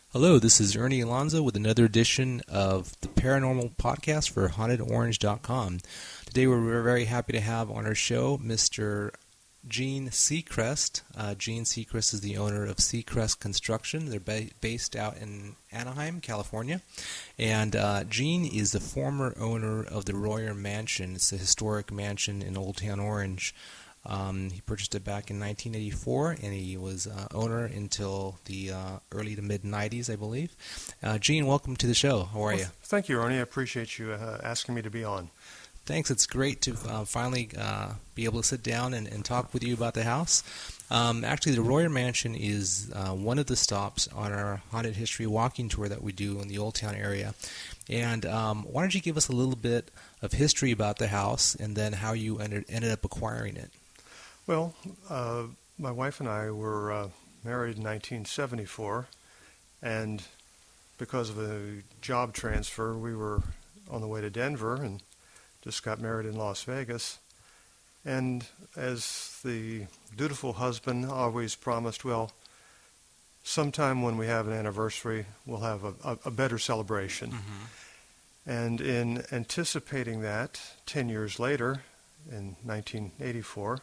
Hello, this is Ernie Alonzo with another edition of the Paranormal Podcast for HauntedOrange.com. Today we're very happy to have on our show Mr. Gene Seacrest. Gene Seacrest is the owner of Seacrest Construction. They're based out in Anaheim, California. And Gene is the former owner of the Royer Mansion. It's a historic mansion in Old Town Orange. He purchased it back in 1984, and he was owner until the early to mid-90s, I believe. Gene, welcome to the show. How are you? Thank you, Ernie. I appreciate you asking me to be on. Thanks. It's great to finally be able to sit down and talk with you about the house. Actually, the Royer Mansion is one of the stops on our Haunted History walking tour that we do in the Old Town area. And why don't you give us a little bit of history about the house and then how you ended up acquiring it? Well, my wife and I were married in 1974, and because of a job transfer, we were on the way to Denver and just got married in Las Vegas. And as the dutiful husband always promised, well, sometime when we have an anniversary, we'll have a better celebration. Mm-hmm. And in anticipating that, 10 years later, in 1984,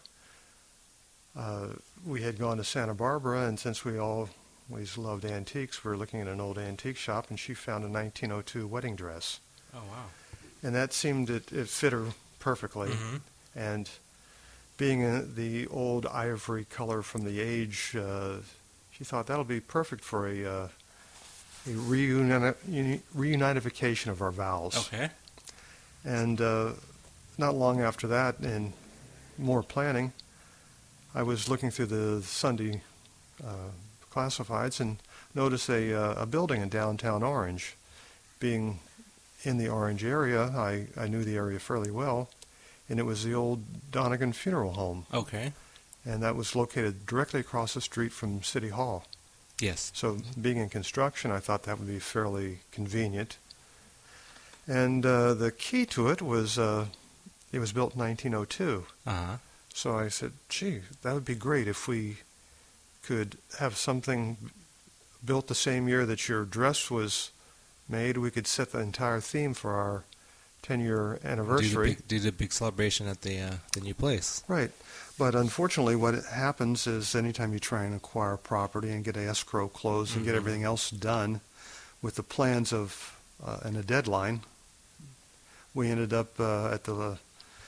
we had gone to Santa Barbara, and since we always loved antiques, we were looking at an old antique shop, and she found a 1902 wedding dress. Oh, wow. And that seemed it fit her perfectly. Mm-hmm. And being the old ivory color from the age, she thought that'll be perfect for a reunification of our vows. Okay. And not long after that, and more planning, I was looking through the Sunday classifieds and noticed a building in downtown Orange. Being in the Orange area, I knew the area fairly well, and it was the old Donegan Funeral Home. Okay. And that was located directly across the street from City Hall. Yes. So being in construction, I thought that would be fairly convenient. And the key to it was built in 1902. Uh-huh. So I said, gee, that would be great if we could have something built the same year that your dress was made. We could set the entire theme for our 10-year anniversary. Do the big celebration at the new place. Right. But unfortunately, what happens is anytime you try and acquire property and get escrow closed and Mm-hmm. get everything else done with the plans of and a deadline, we ended up at the...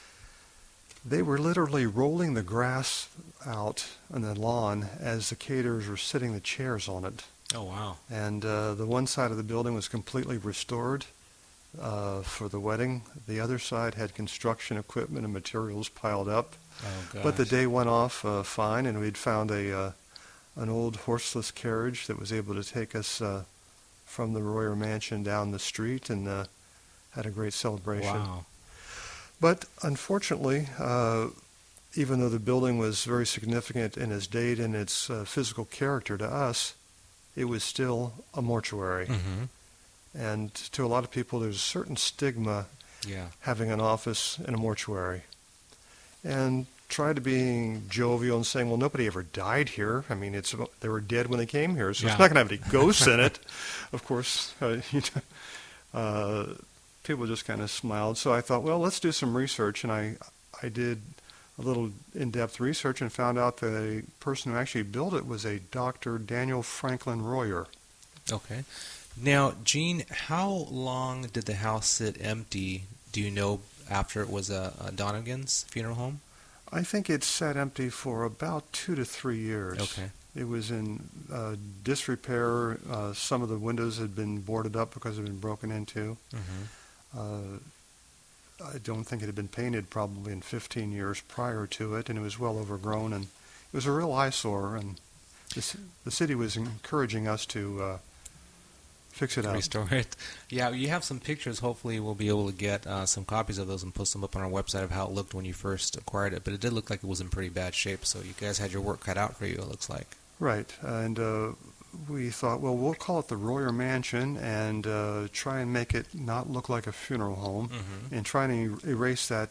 They were literally rolling the grass out on the lawn as the caterers were sitting the chairs on it. Oh, wow. And the one side of the building was completely restored for the wedding. The other side had construction equipment and materials piled up. Oh, gosh. But the day went off fine, and we'd found an old horseless carriage that was able to take us from the Royer Mansion down the street, and had a great celebration. Wow. But unfortunately, even though the building was very significant in its date and its physical character to us, it was still a mortuary. Mm-hmm. And to a lot of people, there's a certain stigma having an office in a mortuary. And tried to be jovial and saying, well, nobody ever died here. I mean, they were dead when they came here, so it's not going to have any ghosts in it. Of course, people just kind of smiled. So I thought, well, let's do some research. And I did a little in-depth research and found out that a person who actually built it was a Dr. Daniel Franklin Royer. Okay. Now, Gene, how long did the house sit empty, do you know, after it was a Donegan's funeral home? I think it sat empty for about 2 to 3 years. Okay. It was in disrepair. Some of the windows had been boarded up because it had been broken into. Mm-hmm. I don't think it had been painted probably in 15 years prior to it, and it was well overgrown, and it was a real eyesore, and the city was encouraging us to fix it up. Restore it. Yeah, you have some pictures. Hopefully we'll be able to get some copies of those and post them up on our website of how it looked when you first acquired it, but it did look like it was in pretty bad shape, so you guys had your work cut out for you, it looks like. Right, and we thought, well, we'll call it the Royer Mansion and try and make it not look like a funeral home, Mm-hmm. and try and erase that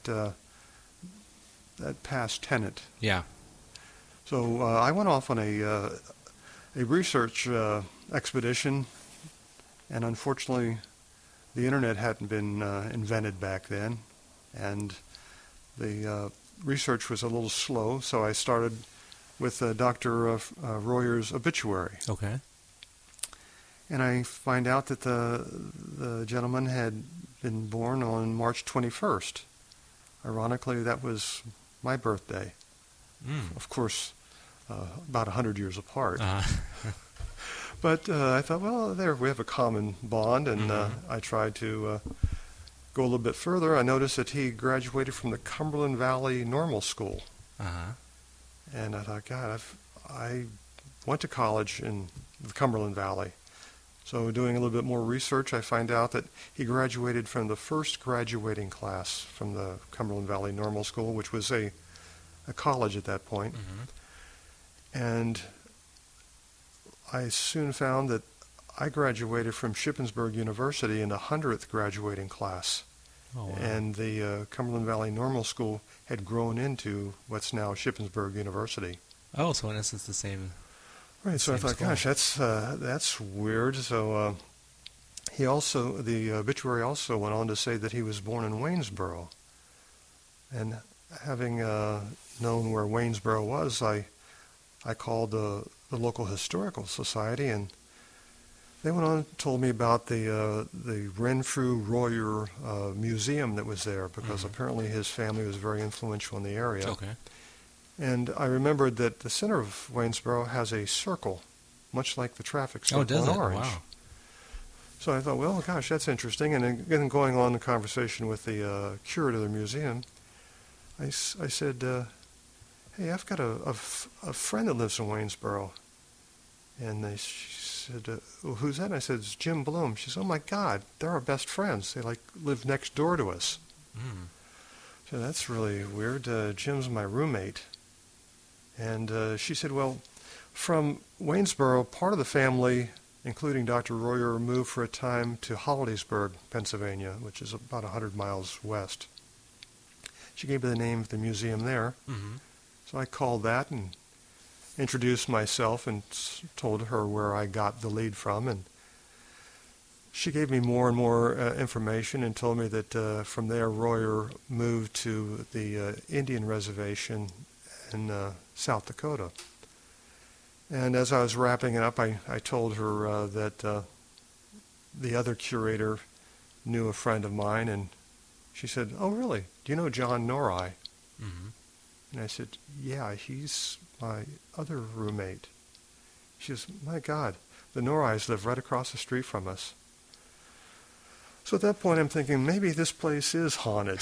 past tenant. Yeah. So I went off on a research expedition, and unfortunately the internet hadn't been invented back then, and the research was a little slow, so I started with Dr. Royer's obituary. Okay. And I find out that the gentleman had been born on March 21st. Ironically, that was my birthday. Of course, about 100 years apart. But I thought, well, there we have a common bond, and I tried to go a little bit further. I noticed that he graduated from the Cumberland Valley Normal School. And I thought, God, I went to college in the Cumberland Valley. So doing a little bit more research, I find out that he graduated from the first graduating class from the Cumberland Valley Normal School, which was a college at that point. And I soon found that I graduated from Shippensburg University in the 100th graduating class. Oh, wow. And the Cumberland Valley Normal School had grown into what's now Shippensburg University. Oh, so in essence the same. Right, so I thought, school. gosh, that's weird. So the obituary also went on to say that he was born in Waynesboro. And having known where Waynesboro was, I called the local historical society, and they went on and told me about the Renfrew Royer museum that was there, because apparently his family was very influential in the area. Okay. And I remembered that the center of Waynesboro has a circle, much like the traffic circle does in it? Orange. Wow. So I thought, well, gosh, that's interesting. And then going on the conversation with the curator of the museum, I said, hey, I've got a friend that lives in Waynesboro. And she said, well, who's that? And I said, it's Jim Bloom. She said, oh, my God, they're our best friends. They, live next door to us. So that's really weird. Jim's my roommate. And she said, well, from Waynesboro, part of the family, including Dr. Royer, moved for a time to Hollidaysburg, Pennsylvania, which is about 100 miles west. She gave me the name of the museum there. So I called that and introduced myself and told her where I got the lead from. And she gave me more and more information and told me that from there Royer moved to the Indian reservation in South Dakota. And as I was wrapping it up, I told her that the other curator knew a friend of mine, and she said, oh, really? Do you know John Norrie? And I said, yeah, he's my other roommate. She says, my God, the Norries live right across the street from us. So at that point I'm thinking, maybe this place is haunted.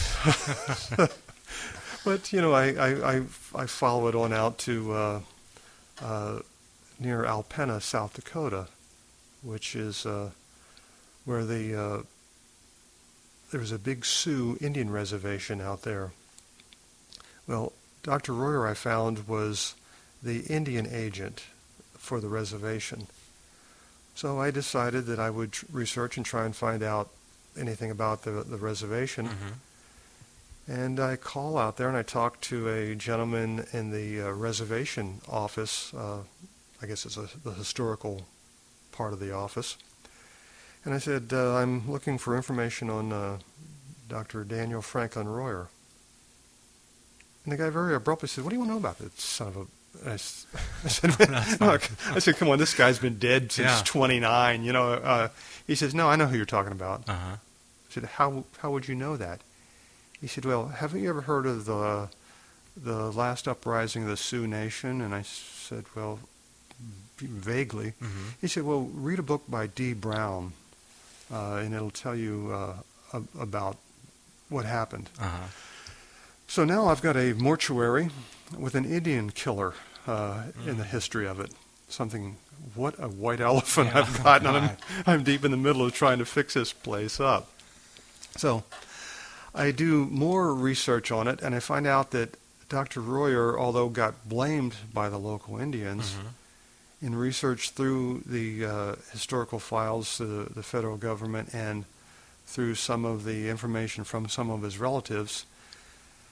But, I follow it on out to near Alpena, South Dakota, which is where there's a big Sioux Indian reservation out there. Well, Dr. Royer, I found, was the Indian agent for the reservation. So I decided that I would research and try and find out anything about the reservation. And I call out there and I talk to a gentleman in the reservation office. I guess it's the historical part of the office. And I said, I'm looking for information on Dr. Daniel Franklin Royer. And the guy very abruptly said, what do you want to know about this son of a... I said, come on, this guy's been dead since 29, He says, no, I know who you're talking about. I said, how would you know that? He said, well, haven't you ever heard of the last uprising of the Sioux Nation? And I said, well, vaguely. He said, well, read a book by D. Brown, and it'll tell you about what happened. So now I've got a mortuary with an Indian killer in the history of it. What a white elephant I've gotten. I'm deep in the middle of trying to fix this place up. So I do more research on it, and I find out that Dr. Royer, although got blamed by the local Indians, in research through the historical files to the federal government and through some of the information from some of his relatives,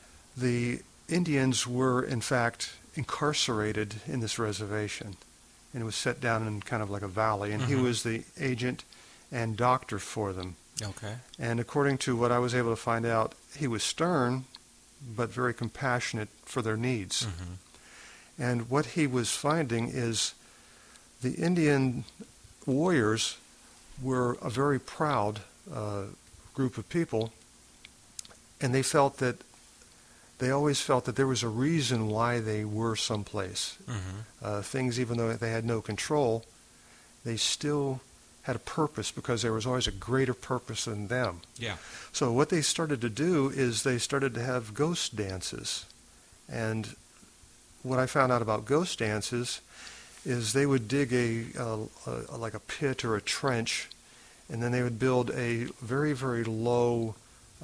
the Indians were, in fact, incarcerated in this reservation. and it was set down in kind of like a valley, and he was the agent and doctor for them. Okay. And according to what I was able to find out, he was stern, but very compassionate for their needs. And what he was finding is the Indian warriors were a very proud group of people, and they always felt that there was a reason why they were someplace. Things, even though they had no control, they still had a purpose because there was always a greater purpose than them. Yeah. So what they started to do is they started to have ghost dances. And what I found out about ghost dances is they would dig like a pit or a trench, and then they would build a very, very low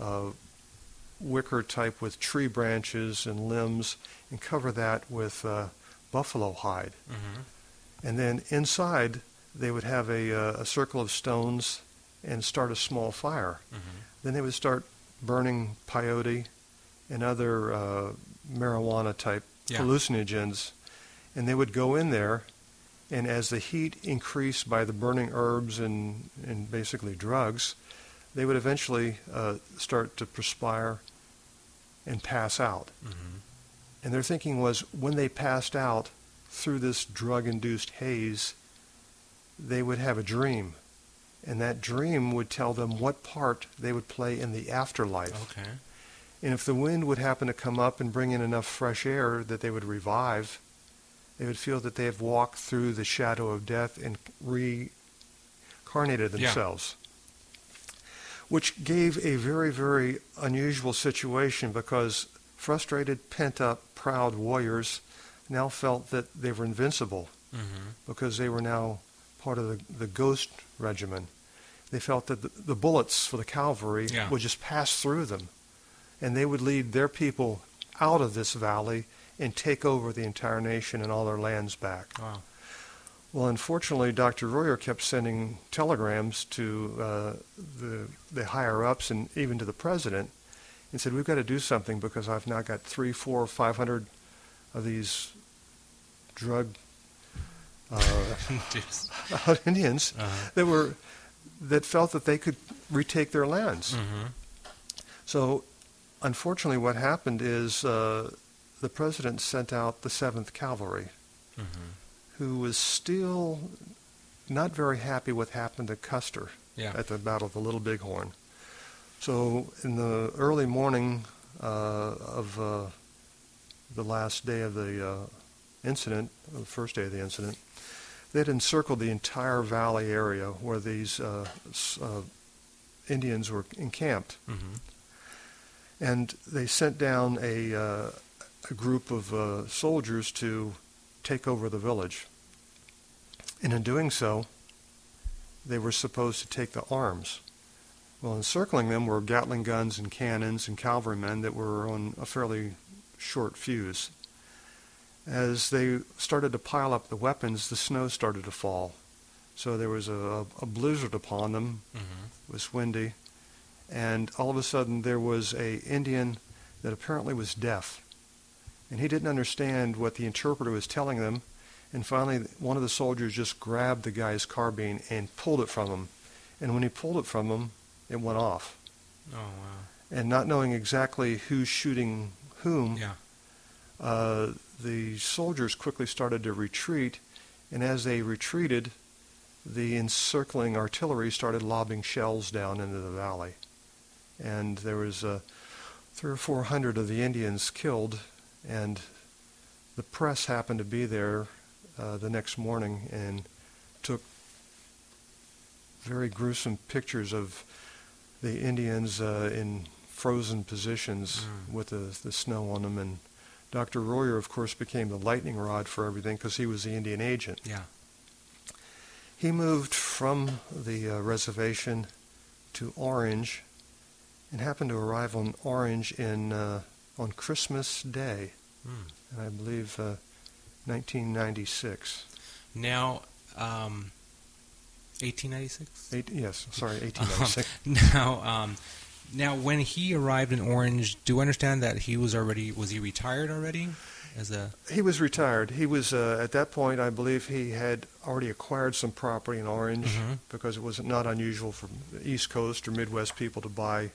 wicker type with tree branches and limbs and cover that with buffalo hide. And then inside they would have a circle of stones and start a small fire. Then they would start burning peyote and other marijuana type hallucinogens, and they would go in there, and as the heat increased by the burning herbs and basically drugs, they would eventually start to perspire and pass out. And their thinking was, when they passed out through this drug-induced haze, they would have a dream, and that dream would tell them what part they would play in the afterlife. Okay. And if the wind would happen to come up and bring in enough fresh air that they would revive, they would feel that they have walked through the shadow of death and reincarnated themselves. Which gave a very, very unusual situation, because frustrated, pent-up, proud warriors now felt that they were invincible because they were now part of the ghost regimen. They felt that the bullets for the cavalry would just pass through them, and they would lead their people out of this valley and take over the entire nation and all their lands back. Wow. Well, unfortunately, Dr. Royer kept sending telegrams to the higher-ups and even to the president, and said, we've got to do something because I've now got 300, 400, 500 of these drug Indians that felt that they could retake their lands. So, unfortunately, what happened is the president sent out the 7th Cavalry, who was still not very happy what happened to Custer at the Battle of the Little Bighorn. So, in the early morning of the last day of the incident, the first day of the incident, they had encircled the entire valley area where these Indians were encamped. And they sent down a group of soldiers to take over the village. And in doing so, they were supposed to take the arms. Well, encircling them were Gatling guns and cannons and cavalrymen that were on a fairly short fuse. As they started to pile up the weapons, the snow started to fall. So there was a blizzard upon them. It was windy. And all of a sudden there was an Indian that apparently was deaf. And he didn't understand what the interpreter was telling them. And finally, one of the soldiers just grabbed the guy's carbine and pulled it from him. And when he pulled it from him, it went off. Oh, wow. And not knowing exactly who's shooting whom, the soldiers quickly started to retreat. And as they retreated, the encircling artillery started lobbing shells down into the valley. And there was 300 or 400 of the Indians killed, and the press happened to be there the next morning and took very gruesome pictures of the Indians in frozen positions with the snow on them. And Dr. Royer, of course, became the lightning rod for everything because he was the Indian agent. Yeah. He moved from the reservation to Orange and happened to arrive on Orange on Christmas Day, and I believe 1996. Now, 1896? Yes, sorry, 1896. Now, when he arrived in Orange, do I understand that was he retired already? as a? He was retired. He was, at that point, I believe he had already acquired some property in Orange Mm-hmm. because it was not unusual for the East Coast or Midwest people to buy,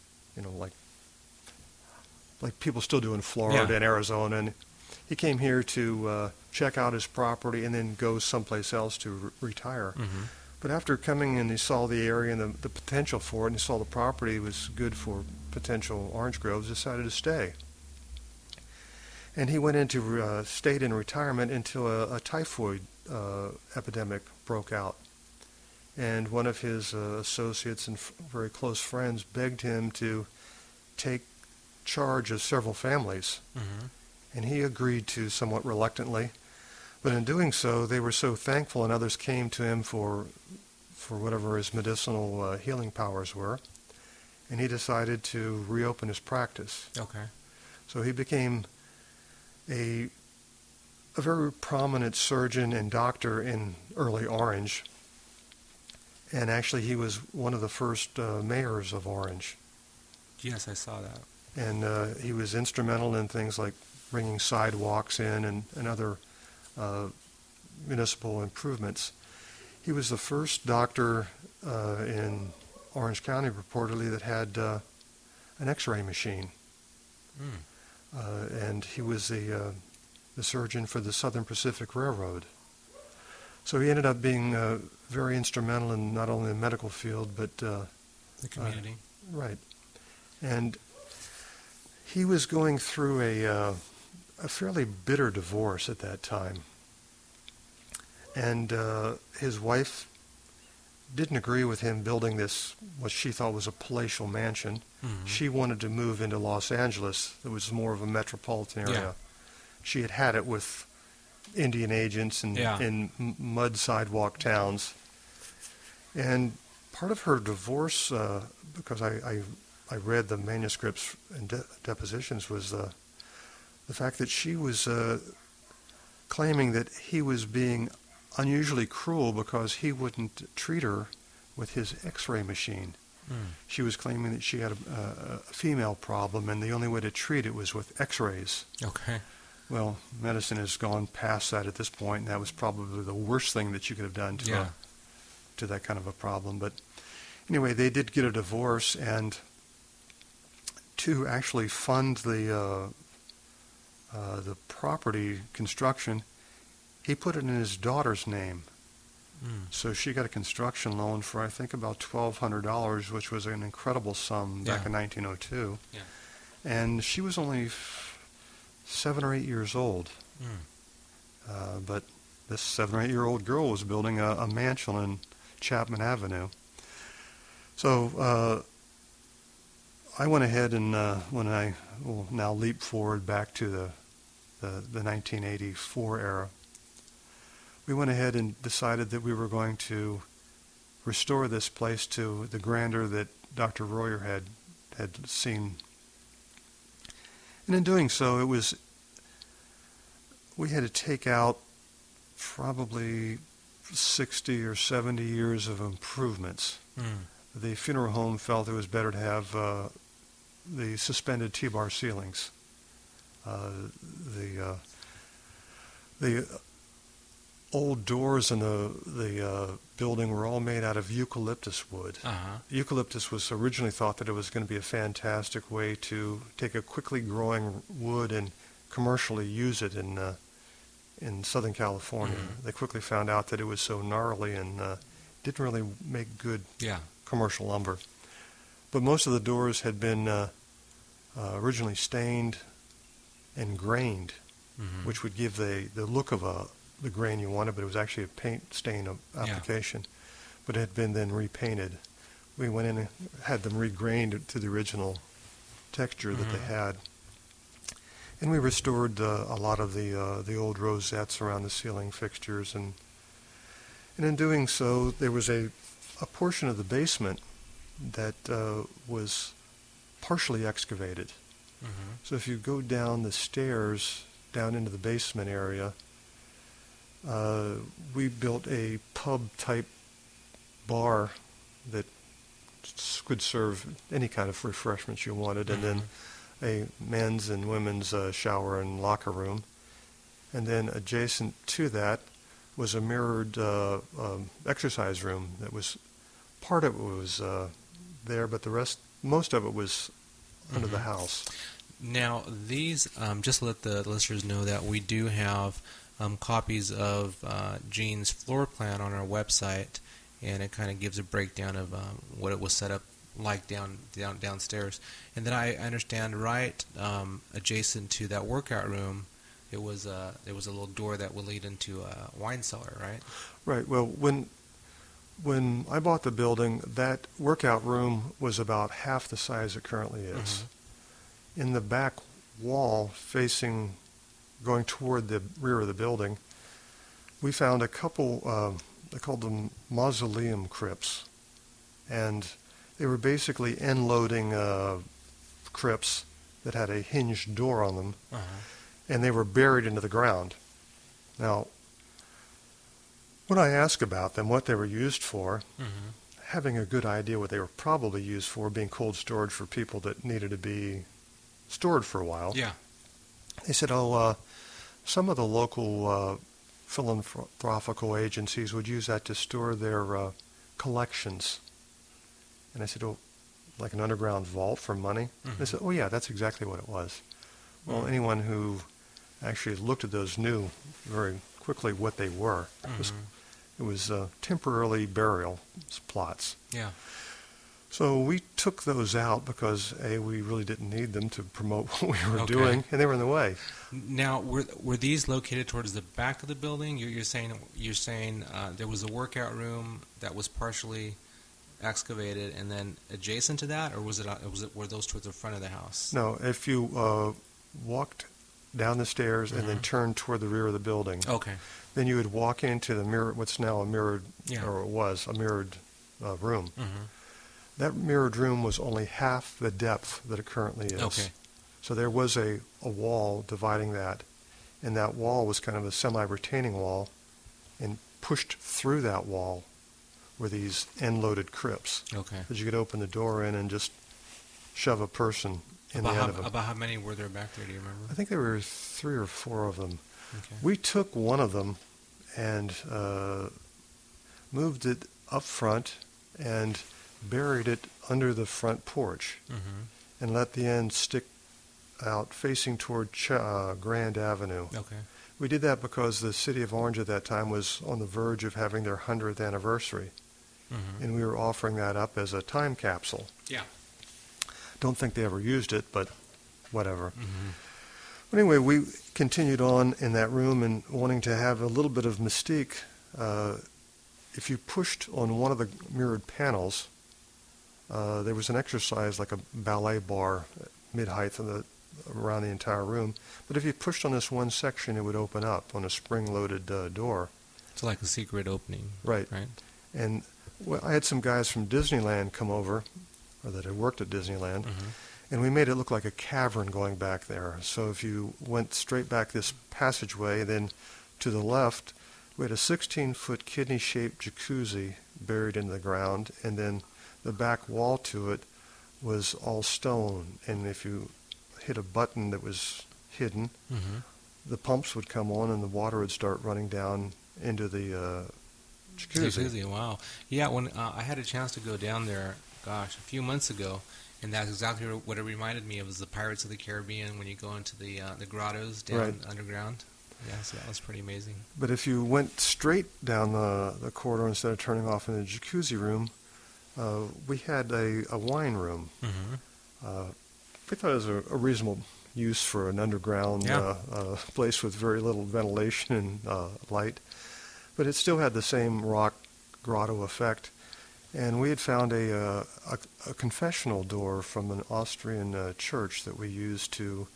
like people still do in Florida Yeah. and Arizona. And he came here to check out his property and then go someplace else to retire. Mm-hmm. But after coming and he saw the area and the potential for it, and he saw the property was good for potential orange groves, decided to stay. And he went into stayed in retirement until a typhoid epidemic broke out. And one of his associates and very close friends begged him to take charge of several families. Mm-hmm. And he agreed to somewhat reluctantly. But in doing so, they were so thankful, and others came to him for whatever his medicinal healing powers were. And he decided to reopen his practice. Okay. So he became a very prominent surgeon and doctor in early Orange. And actually, he was one of the first mayors of Orange. Yes, I saw that. And he was instrumental in things like bringing sidewalks in and other municipal improvements. He was the first doctor in Orange County, reportedly, that had an X-ray machine. Mm. And he was the surgeon for the Southern Pacific Railroad. So he ended up being very instrumental in not only the medical field, but The community. right. And he was going through a fairly bitter divorce at that time. And his wife didn't agree with him building this, what she thought was a palatial mansion. Mm-hmm. She wanted to move into Los Angeles. It was more of a metropolitan area. Yeah. She had it with Indian agents and Yeah. in mud sidewalk towns. And part of her divorce, because I read the manuscripts and depositions, was the fact that she was claiming that he was being unusually cruel because he wouldn't treat her with his X-ray machine. Mm. She was claiming that she had a female problem, and the only way to treat it was with X-rays. Okay. Well, medicine has gone past that at this point, and that was probably the worst thing that you could have done to that kind of a problem. But anyway, they did get a divorce, and to actually fund the property construction, he put it in his daughter's name. Mm. So she got a construction loan for, I think, about $1,200, which was an incredible sum back Yeah. in 1902. Yeah. And she was only 7 or 8 years old. Mm. But this 7 or 8-year-old girl was building a mansion on Chapman Avenue. So I went ahead and when I will now leap forward back to the 1984 era, we went ahead and decided that we were going to restore this place to the grandeur that Dr. Royer had seen. And in doing so, we had to take out probably 60 or 70 years of improvements. Mm. The funeral home felt it was better to have the suspended T-bar ceilings. The old doors in the building were all made out of eucalyptus wood. Uh-huh. Eucalyptus was originally thought that it was going to be a fantastic way to take a quickly growing wood and commercially use it in Southern California. Mm-hmm. They quickly found out that it was so gnarly and didn't really make good Yeah. commercial lumber. But most of the doors had been originally stained and grained, Mm-hmm. which would give the look of the grain you wanted, but it was actually a paint stain application. But it had been then repainted. We went in and had them regrained to the original texture that they had. And we restored a lot of the old rosettes around the ceiling fixtures. And in doing so, there was a portion of the basement that was partially excavated. Mm-hmm. So if you go down the stairs, down into the basement area, we built a pub-type bar that could serve any kind of refreshments you wanted, and then a men's and women's shower and locker room. And then adjacent to that was a mirrored exercise room that was, part of it was there, but the rest, most of it was under the house. Now, these, just to let the listeners know that we do have copies of Gene's floor plan on our website, and it kind of gives a breakdown of what it was set up like downstairs. And then I understand right adjacent to that workout room, there was a little door that would lead into a wine cellar, right? Right. Well, when I bought the building, that workout room was about half the size it currently is. In the back wall facing, going toward the rear of the building, we found a couple, they called them mausoleum crypts. And they were basically end-loading crypts that had a hinged door on them. And they were buried into the ground. Now, when I asked about them, what they were used for, having a good idea what they were probably used for, being cold storage for people that needed to be stored for a while. Yeah. They said, some of the local philanthropical agencies would use that to store their collections. And I said, oh, like an underground vault for money? They said, oh yeah, that's exactly what it was. Well, anyone who actually looked at those knew very quickly what they were. It was temporarily burial plots. Yeah. So we took those out because, A, we really didn't need them to promote what we were doing, and they were in the way. Now, were these located towards the back of the building? You're saying there was a workout room that was partially excavated, and then adjacent to that, or were those towards the front of the house? No, if you walked down the stairs and then turned toward the rear of the building, then you would walk into the mirror, what's now a mirrored, or it was a mirrored room. That mirrored room was only half the depth that it currently is. So there was a wall dividing that, and that wall was kind of a semi-retaining wall, and pushed through that wall were these end-loaded crypts. That you could open the door in and just shove a person in the end of them. About how many were there back there, do you remember? I think there were 3 or 4 of them. We took one of them and moved it up front and buried it under the front porch and let the end stick out facing toward Grand Avenue. We did that because the city of Orange at that time was on the verge of having their 100th anniversary, and we were offering that up as a time capsule. Don't think they ever used it, but whatever. But anyway, we continued on in that room and wanting to have a little bit of mystique. If you pushed on one of the mirrored panels, there was an exercise like a ballet bar mid-height around the entire room. But if you pushed on this one section, it would open up on a spring-loaded door. It's like a secret opening. Right. Right. And I had some guys from Disneyland come over, or that had worked at Disneyland, and we made it look like a cavern going back there. So if you went straight back this passageway, then to the left, we had a 16-foot kidney-shaped jacuzzi buried in the ground, and then the back wall to it was all stone. And if you hit a button that was hidden, the pumps would come on and the water would start running down into the jacuzzi. Wow. Yeah, when I had a chance to go down there, a few months ago, and that's exactly what it reminded me of, was the Pirates of the Caribbean when you go into the grottos down underground. Yeah, so that was pretty amazing. But if you went straight down the corridor instead of turning off in the jacuzzi room, we had a wine room. We thought it was a reasonable use for an underground place with very little ventilation and light. But it still had the same rock grotto effect. And we had found a confessional door from an Austrian church that we used to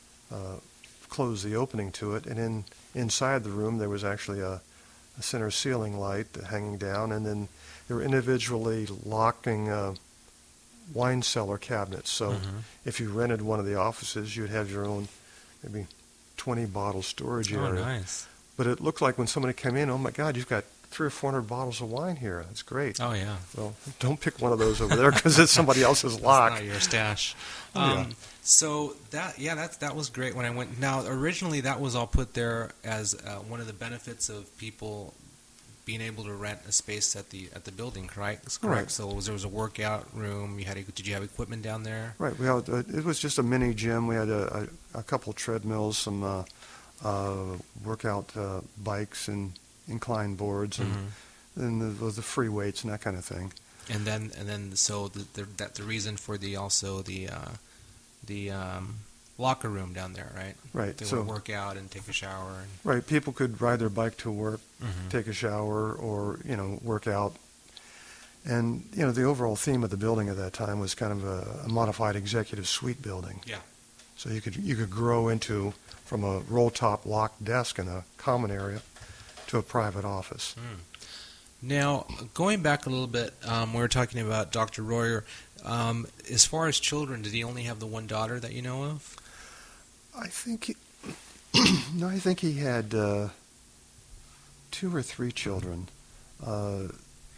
close the opening to it. And inside the room there was actually a center ceiling light hanging down, and then there were individually locking wine cellar cabinets. So if you rented one of the offices, you'd have your own maybe 20-bottle storage area. Oh, nice. But it looked like when somebody came in, oh my God, you've got 300 or 400 bottles of wine here. That's great. Oh, yeah. Well, don't pick one of those over there because it's somebody else's lock. It's not your stash. Yeah. So that was great when I went. Now, originally that was all put there as one of the benefits of people being able to rent a space at the building, correct? Right. So there was a workout room. Did you have equipment down there? Right. We had it was just a mini gym. We had a couple treadmills, some workout bikes and incline boards, and then the free weights and that kind of thing. And then so the reason for the locker room down there, right? Right. They So would work out and take a shower. right, people could ride their bike to work, take a shower, or work out. And the overall theme of the building at that time was kind of a modified executive suite building. Yeah. So you could grow into from a roll top locked desk in a common area to a private office. Now, going back a little bit, we were talking about Dr. Royer. As far as children, did he only have the one daughter that you know of? I think I think he had 2 or 3 children. I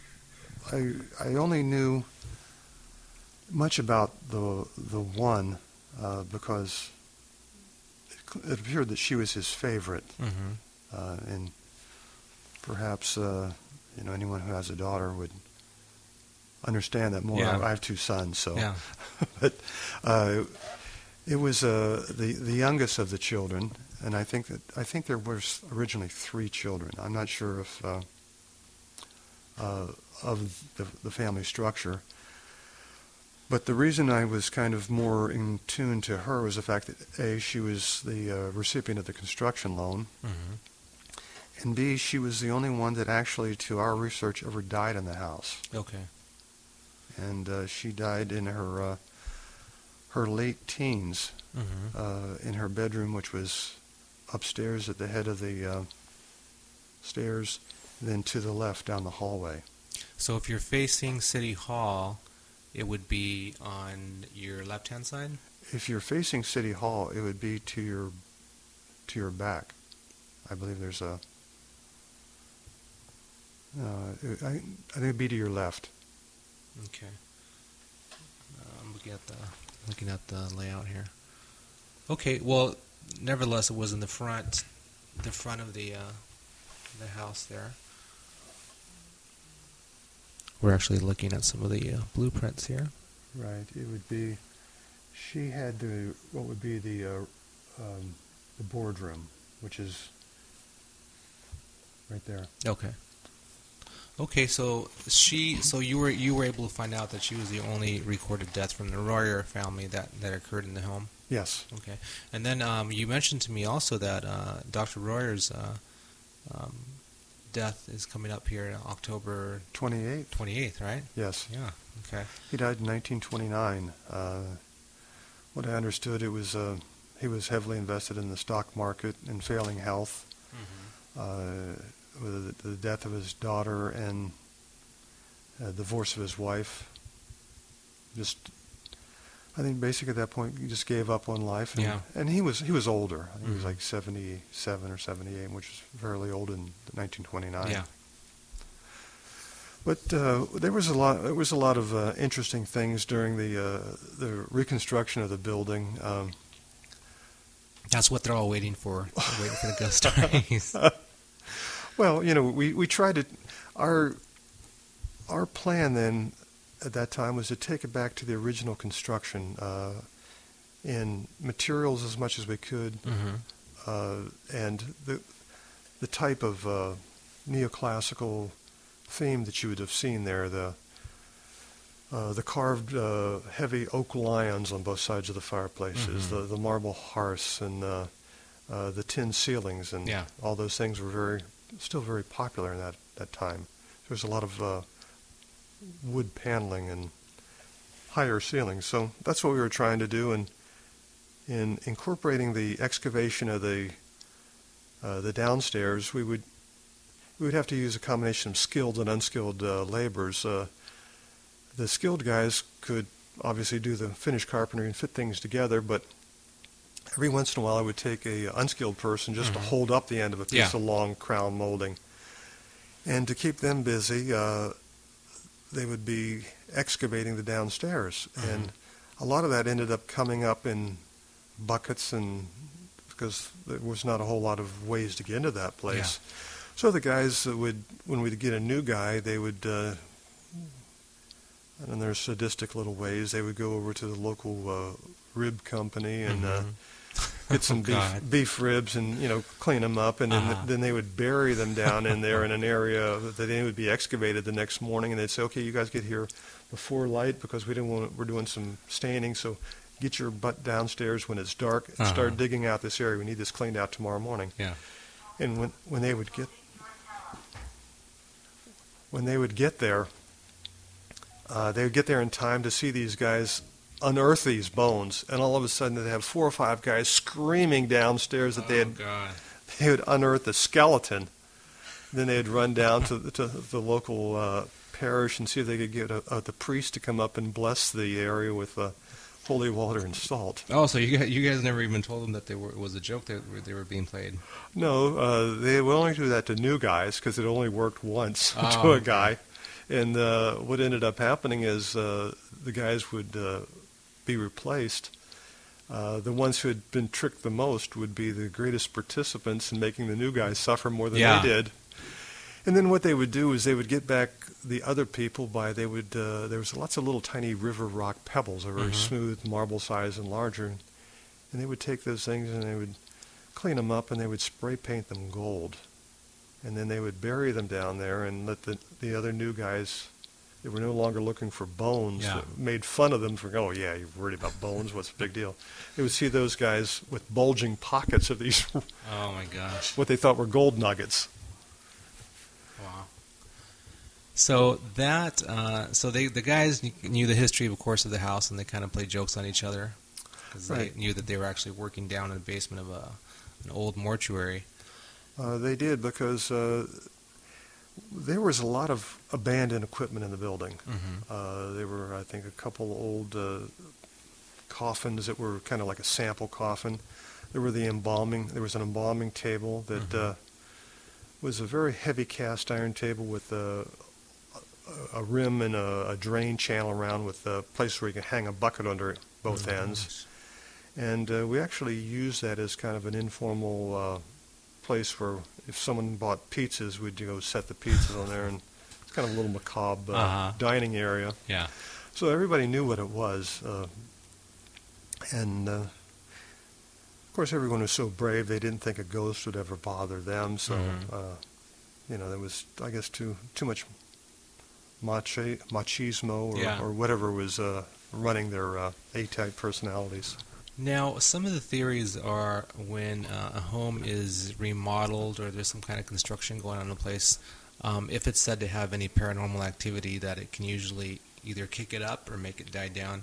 only knew much about the one because it appeared that she was his favorite, and perhaps anyone who has a daughter would understand that more. Yeah. I have 2 sons, so Yeah. but it was the youngest of the children, and I think there was originally 3 children. I'm not sure if of the family structure. But the reason I was kind of more in tune to her was the fact that A, she was the recipient of the construction loan, and B, she was the only one that actually, to our research, ever died in the house. Okay. And she died in her late teens in her bedroom, which was upstairs at the head of the stairs, then to the left down the hallway. So if you're facing City Hall, it would be on your left-hand side? If you're facing City Hall, it would be to your back. I believe there's a. I think it'd be to your left. Okay. I'm looking at the layout here. Okay. Well, nevertheless, it was in the front of the house there. We're actually looking at some of the blueprints here. Right. It would be. She had what would be the boardroom, which is right there. Okay. Okay, so you were able to find out that she was the only recorded death from the Royer family that occurred in the home? Yes. Okay. And then you mentioned to me also that Dr. Royer's death is coming up here on October 28th. 28th, right? Yes. Yeah. Okay. He died in 1929. What I understood, it was he was heavily invested in the stock market and failing health. With the death of his daughter and the divorce of his wife. I think basically at that point he just gave up on life. And, Yeah. And he was older. I think he was like 77 or 78, which is fairly old in 1929. Yeah. But there was a lot of interesting things during the reconstruction of the building. That's what they're all waiting for. They're waiting for the ghost stories. Well, we tried to. Our plan then at that time was to take it back to the original construction in materials as much as we could, and the type of neoclassical theme that you would have seen there. The carved heavy oak lions on both sides of the fireplaces, the marble hearths, and the tin ceilings, and all those things were still very popular in that time. There was a lot of wood paneling and higher ceilings. So that's what we were trying to do, and in incorporating the excavation of the downstairs, we would have to use a combination of skilled and unskilled laborers. The skilled guys could obviously do the finished carpentry and fit things together, but every once in a while I would take a unskilled person just to hold up the end of a piece of long crown molding. And to keep them busy, they would be excavating the downstairs. Mhm. And a lot of that ended up coming up in buckets, and because there was not a whole lot of ways to get into that place. So the guys would, when we'd get a new guy, they would, in their sadistic little ways, they would go over to the local rib company and get some beef ribs and clean them up, and then they would bury them down in there in an area that they would be excavated the next morning, and they'd say, okay, you guys get here before light because we're doing some staining, so get your butt downstairs when it's dark and start digging out this area. We need this cleaned out tomorrow morning. Yeah. And when they would get there, they would get there in time to see these guys unearth these bones, and all of a sudden they'd have 4 or 5 guys screaming downstairs that they would unearth the skeleton. Then they'd run down to the local parish and see if they could get the priest to come up and bless the area with holy water and salt. Oh, so you guys never even told them that it was a joke that they were being played? No, they would only do that to new guys because it only worked once to a guy. And what ended up happening is the guys would be replaced. The ones who had been tricked the most would be the greatest participants in making the new guys suffer more than they did. And then what they would do is they would get back the other people by there was lots of little tiny river rock pebbles, are very smooth, marble size and larger, and they would take those things and they would clean them up and they would spray paint them gold, and then they would bury them down there and let the other new guys. They were no longer looking for bones. Made fun of them for, oh yeah, you're worried about bones. What's the big deal? They would see those guys with bulging pockets of these. Oh my gosh! What they thought were gold nuggets. Wow. So the guys knew the history, of course, of the house, and they kind of played jokes on each other because they knew that they were actually working down in the basement of an old mortuary. They did because there was a lot of abandoned equipment in the building. There were, I think, a couple old coffins that were kind of like a sample coffin. There was an embalming table that was a very heavy cast iron table with a rim and a drain channel around with a place where you could hang a bucket under both ends. And we actually used that as kind of an informal place where if someone bought pizzas, we'd go set the pizzas on there, and it's kind of a little macabre dining area. Yeah. So everybody knew what it was. And of course, everyone was so brave, they didn't think a ghost would ever bother them. So, there was, I guess, too much machismo or whatever was running their A-type personalities. Now, some of the theories are when a home is remodeled or there's some kind of construction going on in a place, if it's said to have any paranormal activity, that it can usually either kick it up or make it die down.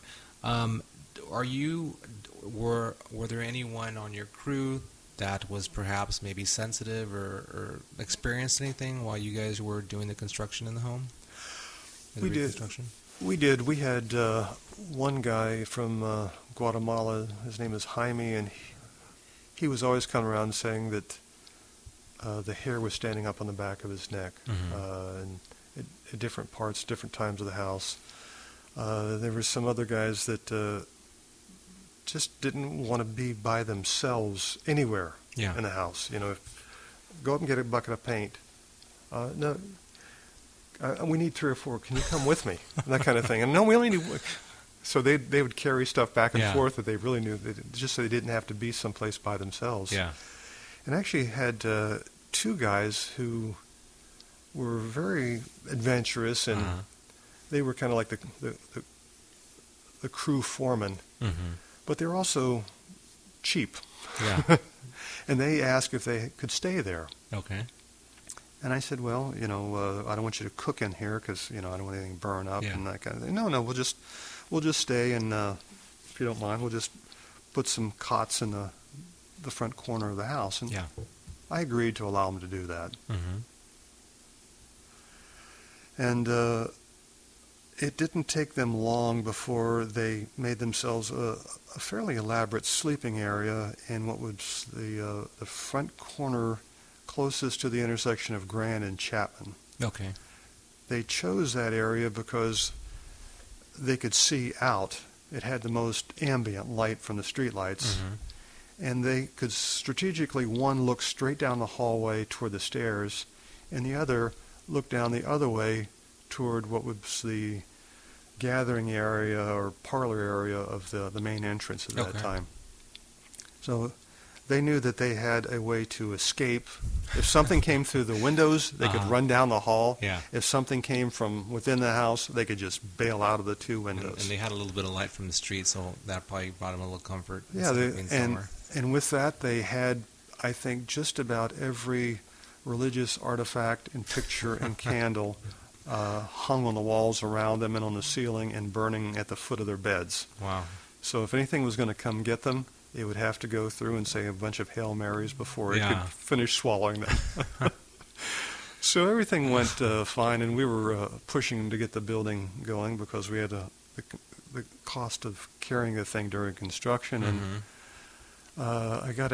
Were there anyone on your crew that was perhaps maybe sensitive or experienced anything while you guys were doing the construction in the home? We did. We had one guy from Guatemala. His name is Jaime, and he was always coming around saying that the hair was standing up on the back of his neck, and at different parts, different times of the house. There were some other guys that just didn't want to be by themselves anywhere in the house. Go up and get a bucket of paint. No. We need 3 or 4. Can you come with me? And that kind of thing. And no, we only need. So they would carry stuff back and forth that they really knew, just so they didn't have to be someplace by themselves. Yeah. And actually had 2 guys who were very adventurous, and they were kind of like the crew foreman, but they were also cheap. Yeah. And they asked if they could stay there. Okay. And I said, well, I don't want you to cook in here because, I don't want anything burn up and that kind of thing. No, we'll just stay, and if you don't mind, we'll just put some cots in the front corner of the house. And I agreed to allow them to do that. And it didn't take them long before they made themselves a fairly elaborate sleeping area in what was the front corner closest to the intersection of Grand and Chapman. Okay. They chose that area because they could see out. It had the most ambient light from the streetlights. Mm-hmm. And they could strategically, one look straight down the hallway toward the stairs, and the other look down the other way toward what was the gathering area or parlor area of the main entrance at that Okay. time. So they knew that they had a way to escape. If something came through the windows, they could run down the hall. Yeah. If something came from within the house, they could just bail out of the two And windows. they had a little bit of light from the street, so that probably brought them a little comfort. Yeah, in summer. and with that, they had, I think, just about every religious artifact and picture and candle hung on the walls around them and on the ceiling and burning at the foot of their beds. Wow. So if anything was going to come get them, it would have to go through and say a bunch of Hail Marys before it Yeah. could finish swallowing them. So everything went fine, and we were pushing to get the building going because we had the cost of carrying the thing during construction. And Mm-hmm. I got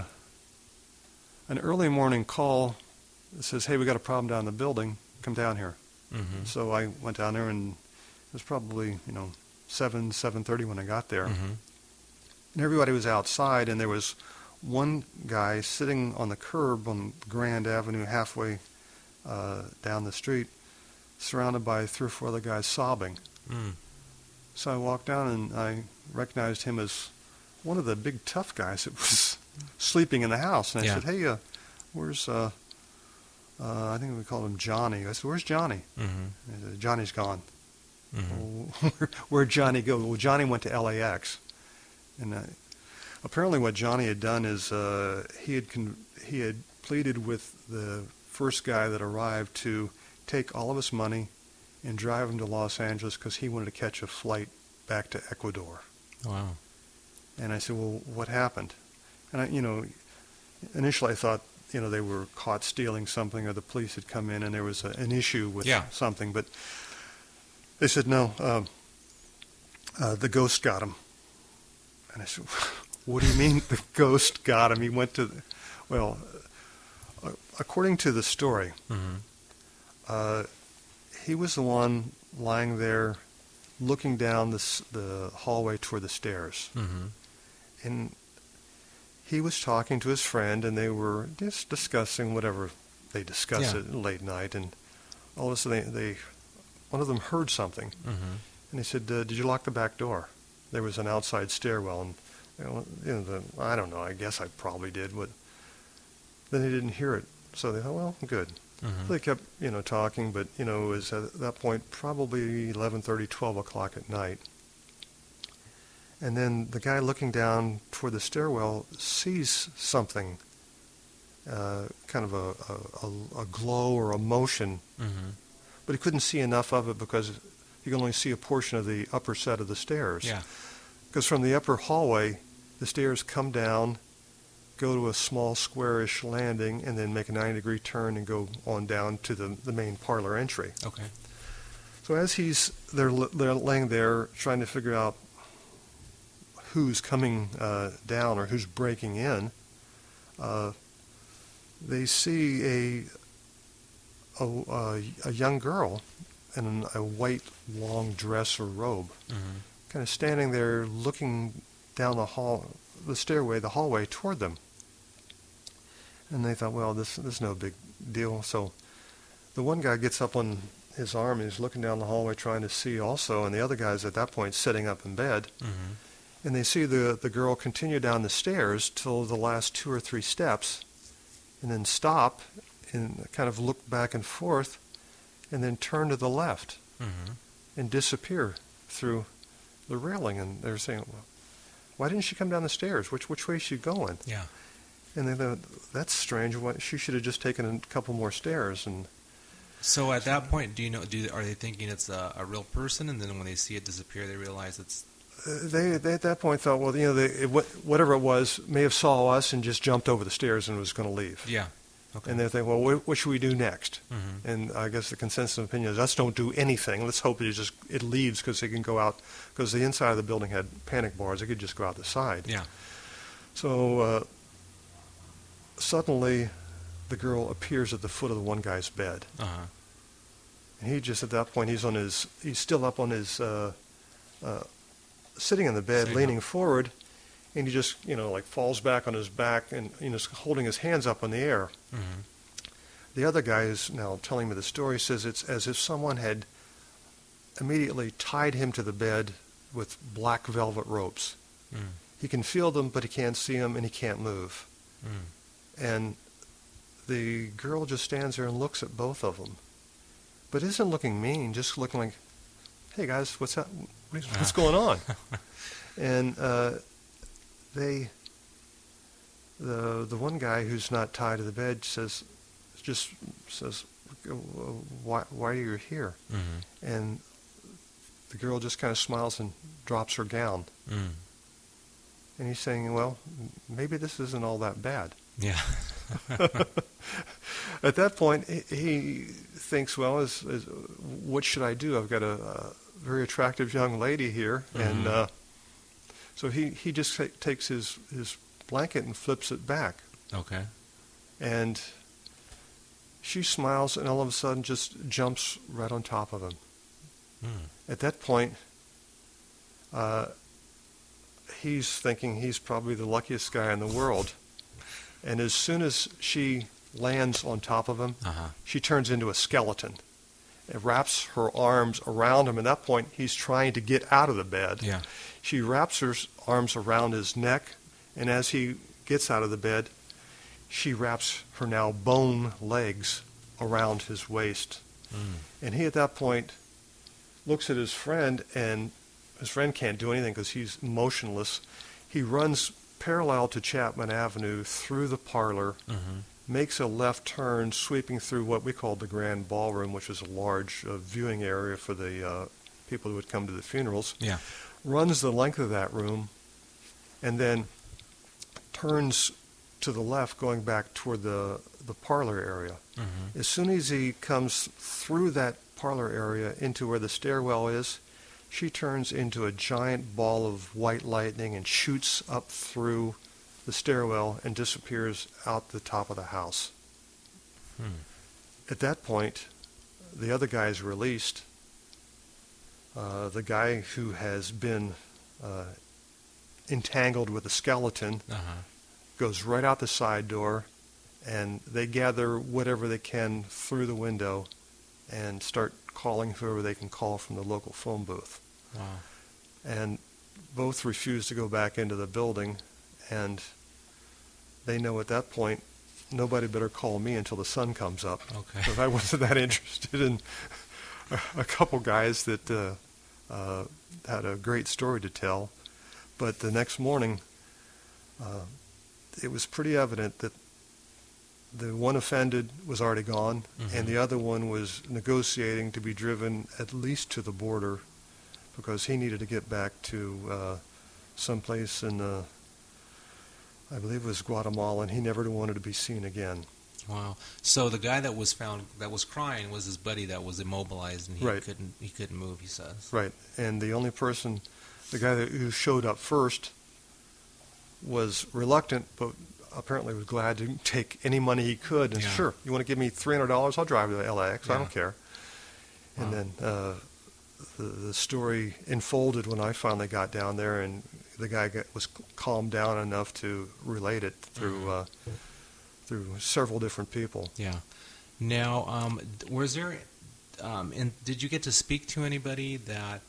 an early morning call that says, "Hey, we got a problem down in the building. Come down here." Mm-hmm. So I went down there, and it was probably 7:30 when I got there. Mm-hmm. And everybody was outside, and there was one guy sitting on the curb on Grand Avenue halfway down the street, surrounded by 3 or 4 other guys sobbing. Mm. So I walked down, and I recognized him as one of the big tough guys that was sleeping in the house. And I Yeah. said, "Hey, where's, I think we called him Johnny." I said, "Where's Johnny?" Mm-hmm. He said, "Johnny's gone." Mm-hmm. Well, where'd Johnny go? Well, Johnny went to LAX. And apparently what Johnny had done is he had pleaded with the first guy that arrived to take all of his money and drive him to Los Angeles because he wanted to catch a flight back to Ecuador. Wow. And I said, "Well, what happened?" And initially I thought, they were caught stealing something, or the police had come in and there was an issue with something. But they said, "No, the ghost got him." And I said, "What do you mean the ghost got him?" He went to, according to the story, Mm-hmm. He was the one lying there looking down the hallway toward the stairs. Mm-hmm. And he was talking to his friend, and they were just discussing whatever they discuss at late night. And all of a sudden, one of them heard something. Mm-hmm. And he said, "Did you lock the back door?" There was an outside stairwell, and I don't know. I guess I probably did, but then they didn't hear it. So they thought, "Well, good." Mm-hmm. They kept, talking, but it was at that point probably 11:30, 12 o'clock at night. And then the guy looking down toward the stairwell sees something, kind of a glow or a motion, Mm-hmm. but he couldn't see enough of it because he could only see a portion of the upper set of the stairs. Yeah. Because from the upper hallway, the stairs come down, go to a small squarish landing, and then make a 90-degree turn and go on down to the main parlor entry. Okay. So as they're laying there trying to figure out who's coming down or who's breaking in, they see a young girl in a white long dress or robe, Mm-hmm. kind of standing there looking down the hallway toward them. And they thought, well, this is no big deal. So the one guy gets up on his arm and he's looking down the hallway trying to see also, and the other guy's at that point sitting up in bed. Mm-hmm. And they see the girl continue down the stairs till the last 2 or 3 steps, and then stop and kind of look back and forth, and then turn to the left Mm-hmm. and disappear through the railing. And they're saying, well, why didn't she come down the stairs? Which way is she going? Yeah. And they thought, that's strange. She should have just taken a couple more stairs. And So at that point, are they thinking it's a real person, and then when they see it disappear, they realize it's... they at that point thought, well, whatever it was may have saw us and just jumped over the stairs and was going to leave. Yeah. Okay. And they're thinking, well, what should we do next? Mm-hmm. And I guess the consensus opinion is, let's don't do anything. Let's hope it leaves because they can go out, because the inside of the building had panic bars. They could just go out the side. Yeah. So suddenly the girl appears at the foot of the one guy's bed. Uh-huh. And he just, at that point, he's still up on his, sitting in the bed, leaning forward, and he just, like falls back on his back and, holding his hands up in the air. Mm-hmm. The other guy who's now telling me the story says it's as if someone had immediately tied him to the bed with black velvet ropes. Mm. He can feel them, but he can't see them, and he can't move. Mm. And the girl just stands there and looks at both of them, but isn't looking mean, just looking like, "Hey guys, what's going on?" And the one guy who's not tied to the bed says, "Why are you here?" Mm-hmm. And the girl just kind of smiles and drops her gown. Mm. And he's saying, "Well, maybe this isn't all that bad." Yeah. At that point, he thinks, "Well, what should I do? I've got a very attractive young lady here." Mm-hmm. And so he just takes his blanket and flips it back. Okay. And she smiles and all of a sudden just jumps right on top of him. Mm. At that point, he's thinking he's probably the luckiest guy in the world. And as soon as she lands on top of him, Uh-huh. she turns into a skeleton. It wraps her arms around him. At that point, he's trying to get out of the bed. Yeah. She wraps her arms around his neck, and as he gets out of the bed, she wraps her now bone legs around his waist. Mm. And he, at that point, looks at his friend, and his friend can't do anything because he's motionless. He runs parallel to Chapman Avenue through the parlor, Mm-hmm. makes a left turn, sweeping through what we called the Grand Ballroom, which was a large viewing area for the people who would come to the funerals. Yeah. Runs the length of that room, and then turns to the left, going back toward the parlor area. Mm-hmm. As soon as he comes through that parlor area into where the stairwell is, she turns into a giant ball of white lightning and shoots up through the stairwell and disappears out the top of the house. Hmm. At that point, the other guy is released. The guy who has been entangled with the skeleton Uh-huh. goes right out the side door, and they gather whatever they can through the window and start calling whoever they can call from the local phone booth. Wow. And both refuse to go back into the building, and they know at that point nobody better call me until the sun comes up. Okay. Because I wasn't that interested in a couple guys that had a great story to tell. But the next morning, it was pretty evident that the one offended was already gone, Mm-hmm. and the other one was negotiating to be driven at least to the border because he needed to get back to someplace in, I believe it was Guatemala, and he never wanted to be seen again. Wow. So the guy that was found that was crying was his buddy that was immobilized and he Right. couldn't move, he says. Right, and the only person, the guy who showed up first, was reluctant, but apparently was glad to take any money he could. And Yeah. sure, you want to give me $300? I'll drive to LAX. I Yeah. don't care. And Wow. then the story unfolded when I finally got down there, and the guy was calmed down enough to relate it through through several different people. Yeah. Now, was there? And did you get to speak to anybody that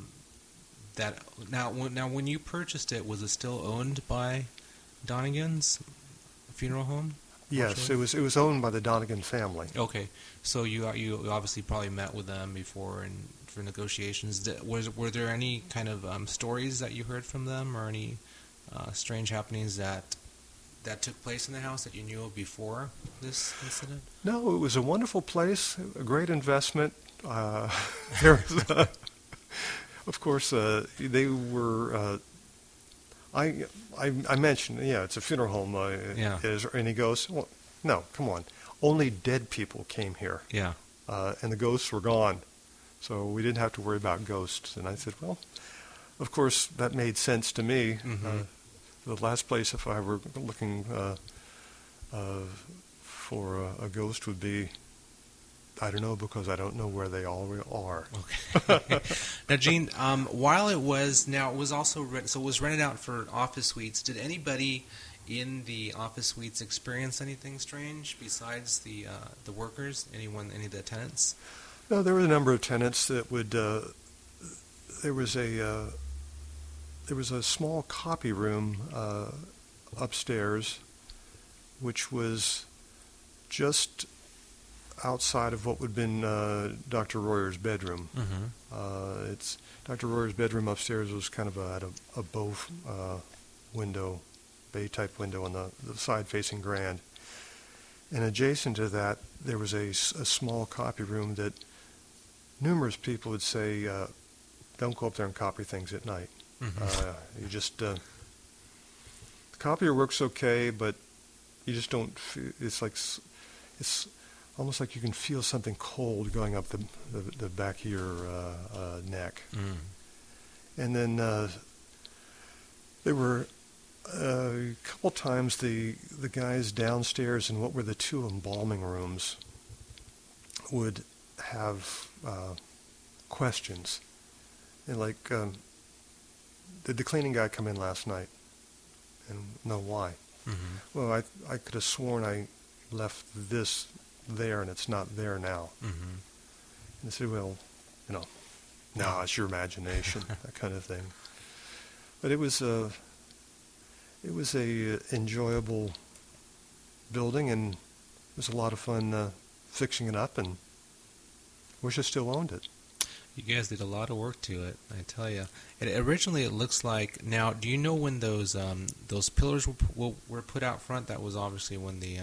now when you purchased it, was it still owned by Donegan's funeral home? Yes, it was owned by the Donegan family. Okay, so you obviously probably met with them before and for negotiations. Were there any kind of stories that you heard from them, or any strange happenings that took place in the house that you knew of before this incident? No, it was a wonderful place, a great investment. There was, of course, they were. I mentioned, yeah, it's a funeral home. Yeah. And he goes, well, no, come on, only dead people came here, Yeah. and the ghosts were gone, so we didn't have to worry about ghosts. And I said, well, of course, that made sense to me. Mm-hmm. The last place, if I were looking for a ghost, would be I don't know, because I don't know where they all are. Okay. Now, Gene, while it was also so it was rented out for office suites. Did anybody in the office suites experience anything strange besides the workers? Any of the tenants? No, there were a number of tenants that would. There was a small copy room upstairs, which was just outside of what would have been Dr. Royer's bedroom. Mm-hmm. It's Dr. Royer's bedroom upstairs was kind of had a bow window, bay type window on the side facing Grand, and adjacent to that there was a small copy room that numerous people would say, don't go up there and copy things at night. Mm-hmm. You just the copier works okay, but you just don't. It's almost like you can feel something cold going up the back of your neck. Mm. And then there were a couple times the guys downstairs in what were the two embalming rooms would have questions. And like, did the cleaning guy come in last night? And no, why? Mm-hmm. Well, I could have sworn I left this there and it's not there now. Mm-hmm. And I said, well, no, it's your imagination, that kind of thing. But it was a enjoyable building, and it was a lot of fun fixing it up, and wish I still owned it. You guys did a lot of work to it, I tell you. Originally, it looks like. Now, do you know when those pillars were put out front? That was obviously when the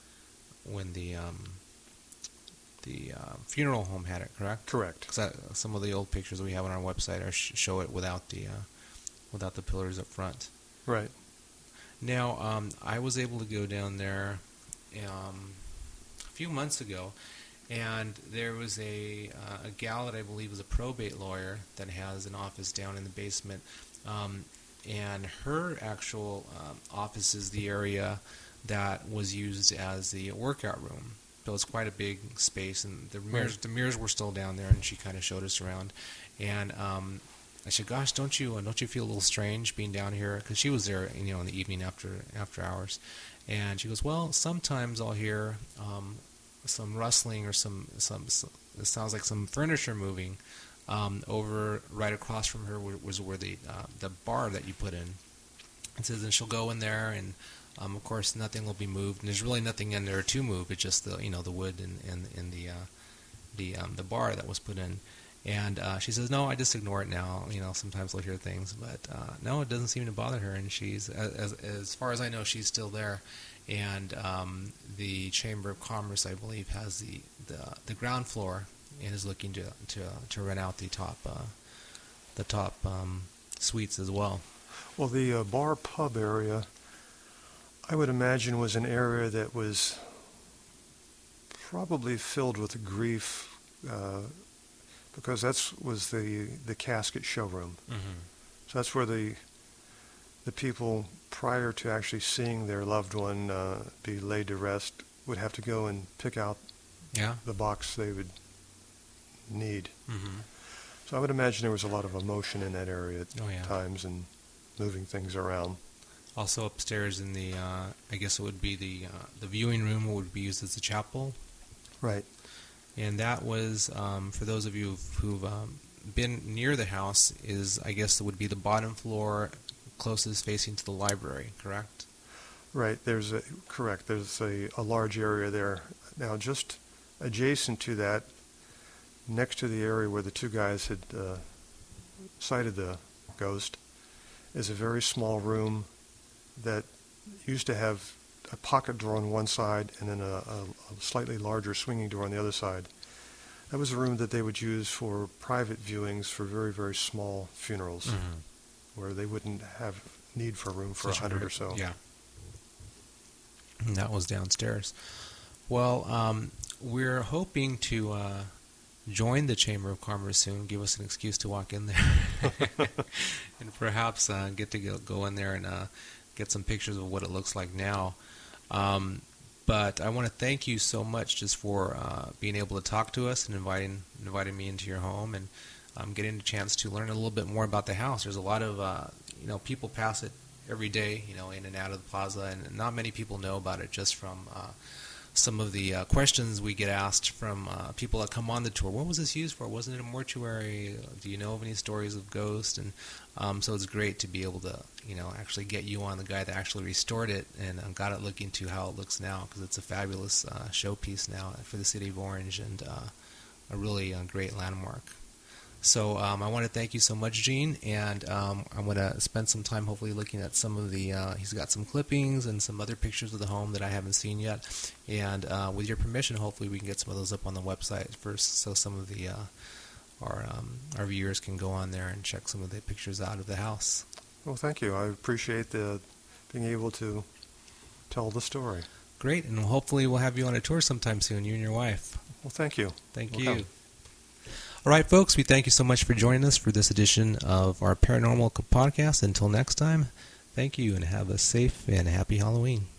funeral home had it, correct? Correct. 'Cause some of the old pictures we have on our website show it without the pillars up front. Right. Now, I was able to go down there a few months ago. And there was a gal that I believe is a probate lawyer that has an office down in the basement. And her actual office is the area that was used as the workout room. So it's quite a big space, and the mirrors were still down there, and she kind of showed us around. And I said, "Gosh, don't you feel a little strange being down here?" Because she was there, in the evening after hours. And she goes, "Well, sometimes I'll hear some rustling or some it sounds like some furniture moving over right across from her was where the bar that you put in." It says, and she'll go in there, and of course nothing will be moved, and there's really nothing in there to move. It's just the wood and the bar that was put in. And she says, "No, I just ignore it now. Sometimes I'll hear things, but no, it doesn't seem to bother her." And she's, as far as I know, she's still there. And the Chamber of Commerce, I believe, has the ground floor and is looking to rent out the top suites as well. Well, the bar pub area, I would imagine, was an area that was probably filled with grief, because that was the casket showroom. Mm-hmm. So that's where the people, prior to actually seeing their loved one be laid to rest, would have to go and pick out the box they would need. Mm-hmm. So I would imagine there was a lot of emotion in that area at times, and moving things around. Also upstairs in the, I guess it would be the viewing room would be used as a chapel. Right. And that was, for those of you who've been near the house, I guess it would be the bottom floor closest facing to the library, correct? Right. There's a large area there. Now, just adjacent to that, next to the area where the two guys had sighted the ghost, is a very small room that used to have a pocket door on one side and then a slightly larger swinging door on the other side. That was a room that they would use for private viewings for very, very small funerals, mm-hmm. where they wouldn't have need for room for 100 or so. Yeah. And that was downstairs. Well, we're hoping to join the Chamber of Commerce soon, give us an excuse to walk in there, and perhaps get to go in there and get some pictures of what it looks like now. But I want to thank you so much just for being able to talk to us and inviting me into your home and getting a chance to learn a little bit more about the house. There's a lot of people pass it every day, in and out of the plaza, and not many people know about it just from some of the questions we get asked from people that come on the tour. What was this used for? Wasn't it a mortuary? Do you know of any stories of ghosts? And so it's great to be able to, actually get you on, the guy that actually restored it and got it looking to how it looks now, because it's a fabulous showpiece now for the city of Orange and a really great landmark. So I want to thank you so much, Gene, and I'm going to spend some time hopefully looking at some of the, he's got some clippings and some other pictures of the home that I haven't seen yet, and with your permission, hopefully we can get some of those up on the website first, so some of the our viewers can go on there and check some of the pictures out of the house. Well, thank you. I appreciate being able to tell the story. Great, and hopefully we'll have you on a tour sometime soon, you and your wife. Well, thank you. Thank We'll you. come. All right, folks, we thank you so much for joining us for this edition of our Paranormal Podcast. Until next time, thank you and have a safe and happy Halloween.